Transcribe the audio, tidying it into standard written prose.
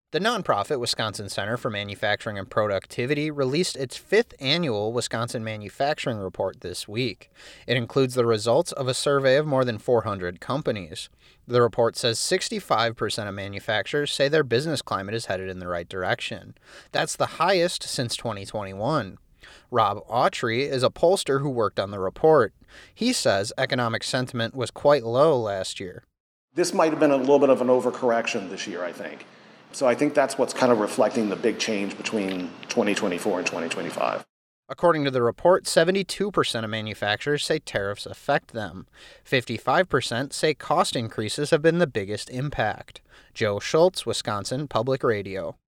The nonprofit Wisconsin Center for Manufacturing and Productivity released its 5th annual Wisconsin Manufacturing Report this week. It includes the results of a survey of more than 400 companies. The report says 65% of manufacturers say their business climate is headed in the right direction. That's the highest since 2021. Rob Autry is a pollster who worked on the report. He says economic sentiment was quite low last year. This might have been a little bit of an overcorrection this year, I think. So I think that's what's kind of reflecting the big change between 2024 and 2025. According to the report, 72% of manufacturers say tariffs affect them. 55% say cost increases have been the biggest impact. Joe Schultz, Wisconsin Public Radio.